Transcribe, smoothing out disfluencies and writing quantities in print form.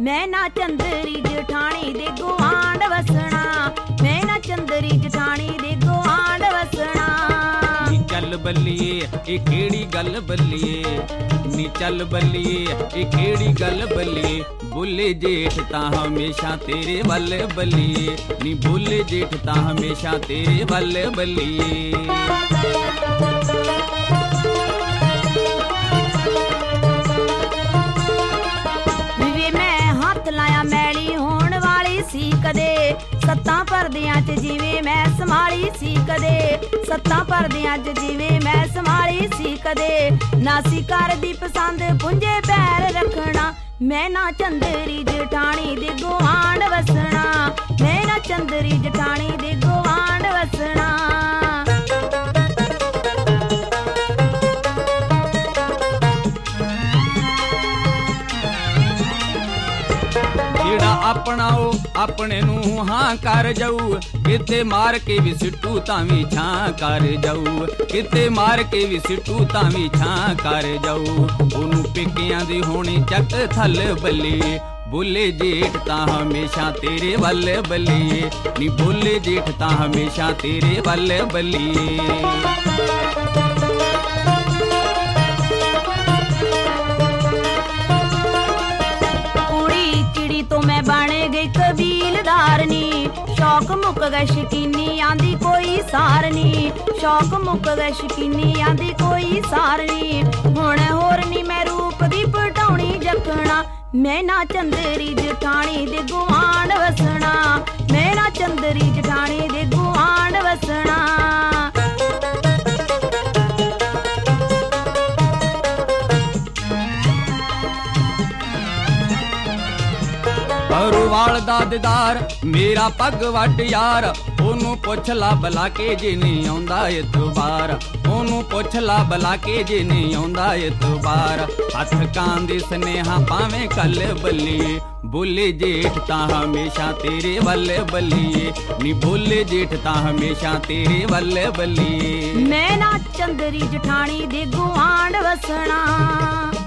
ਮੈਂ ਨਾ ਚੰਦਰੀ ਜਠਾਣੀ ਦੇ ਗੁਆਂਢ ਵਸਣਾ, ਮੈਂ ਨਾ ਚੰਦਰੀ ਜਠਾਣੀ ਦੇ ਗੁਆਂਢ ਵਸਣਾ। ਨੀ ਚੱਲ ਬੱਲੀਏ ਇਹ ਕਿਹੜੀ ਗੱਲ ਬੱਲੀਏ, ਨੀ ਚੱਲ ਬੱਲੀਏ ਇਹ ਕਿਹੜੀ ਗੱਲ ਬੱਲੀਏ। ਬੋਲੇ ਜੇਠ ਤਾਂ ਹਮੇਸ਼ਾ ਤੇਰੇ ਵੱਲ ਬੱਲੀਏ, ਨੀ ਬੋਲੇ ਜੇਠ ਤਾਂ ਹਮੇਸ਼ਾ ਤੇਰੇ ਵੱਲ ਬੱਲੀਏ। ਸੀ ਕਦੇ ਸੱਤਾਂ ਪਰਦਿਆਂ 'ਚ ਜਿਵੇਂ ਮੈਂ ਸੰਭਾਲੀ ਸੀ ਕਦੇ, ਸੱਤਾਂ ਪਰਦਿਆਂ 'ਚ ਜਿਵੇਂ ਮੈਂ ਸੰਭਾਲੀ ਸੀ ਕਦੇ। ਨਾ ਸੀ ਕਰਦੀ ਪਸੰਦ ਪੁੰਜੇ ਪੈਰ ਰੱਖਣਾ, ਮੈਂ ਨਾ ਚੰਦਰੀ ਜਠਾਣੀ ਦੇ ਗੁਆਂਢ ਵਸਣਾ, ਮੈਂ ਨਾ ਚੰਦਰੀ ਜਠਾਣੀ ਦੇ ਗੁਆਂਢ ਵਸਣਾ। ਜਿਹੜਾ ਆਪਣਾ ਉਹ ਆਪਣੇ ਨੂੰ ਹਾਂ ਕਰ ਜਾਊ, ਕਿਤੇ ਮਾਰ ਕੇ ਵੀ ਸਿੱਟੂ ਤਾਂ ਵੀ ਛਾਂ ਕਰ ਜਾਊ, ਕਿਤੇ ਮਾਰ ਕੇ ਵੀ ਸਿੱਟੂ ਤਾਂ ਵੀ ਛਾਂ ਕਰ ਜਾਊ। ਉਹਨੂੰ ਪੇਕਿਆਂ ਦੀ ਹੋਣੀ ਚੱਕ ਥੱਲ ਬੱਲੀਏ, ਬੋਲੇ ਜੇਠ ਤਾਂ ਹਮੇਸ਼ਾ ਤੇਰੇ ਵੱਲ ਬੱਲੀਏ, ਨੀ ਬੋਲੇ ਜੇਠ ਤਾਂ ਹਮੇਸ਼ਾ ਤੇਰੇ ਵੱਲ ਬੱਲੀਏ। ਬਣ ਗਈ ਕਬੀਲਦਾਰਨੀ, ਸ਼ੌਕ ਮੁੱਕ ਗਏ ਸ਼ਕੀਨੀ ਆਂਦੀ ਕੋਈ ਸਾਰਨੀ, ਸ਼ੌਕ ਮੁੱਕ ਗਏ ਸ਼ਕੀਨੀ ਆਂਦੀ ਕੋਈ ਸਾਰਨੀ। ਹੁਣ ਹੋਰ ਨੀ ਮੈਂ ਰੂਪ ਦੀ ਪਟਾਉਣੀ ਜਖਣਾ, ਮੈਂ ਨਾ ਚੰਦਰੀ ਜਠਾਣੀ ਦੇ ਗੁਆਂਢ ਵਸਣਾ, ਮੈਂ ਨਾ ਚੰਦਰੀ ਜਠਾਣੀ ਦੇ ਗੁਆਂਢ ਵਸਣਾ। ਪਰਵਾਲ ਦਾ ਦਿਦਾਰ ਮੇਰਾ ਪੱਗ ਵੱਟ ਯਾਰ, ਉਹਨੂੰ ਪੁੱਛ ਲਾ ਬਲਾ ਕੇ ਜੇ ਨਹੀਂ ਆਉਂਦਾ ਇਤਬਾਰ, ਉਹਨੂੰ ਪੁੱਛ ਲਾ ਬਲਾ ਕੇ ਜੇ ਨਹੀਂ ਆਉਂਦਾ ਇਤਬਾਰ। ਹੱਥ ਕਾਂ ਦੇ ਸਨੇਹਾ ਭਾਵੇਂ ਕੱਲ ਬੱਲੀਏ, ਬੋਲੇ ਜੇਠ ਤਾਂ ਹਮੇਸ਼ਾ ਤੇਰੇ ਵੱਲ ਬੱਲੀਏ, ਨੀ ਬੋਲੇ ਜੇਠ ਤਾਂ ਹਮੇਸ਼ਾ ਤੇਰੇ ਵੱਲ ਬੱਲੀਏ। ਮੈਂ ਨਾ ਚੰਦਰੀ ਜਠਾਣੀ ਦੇ ਗੁਆਂਢ ਵਸਣਾ।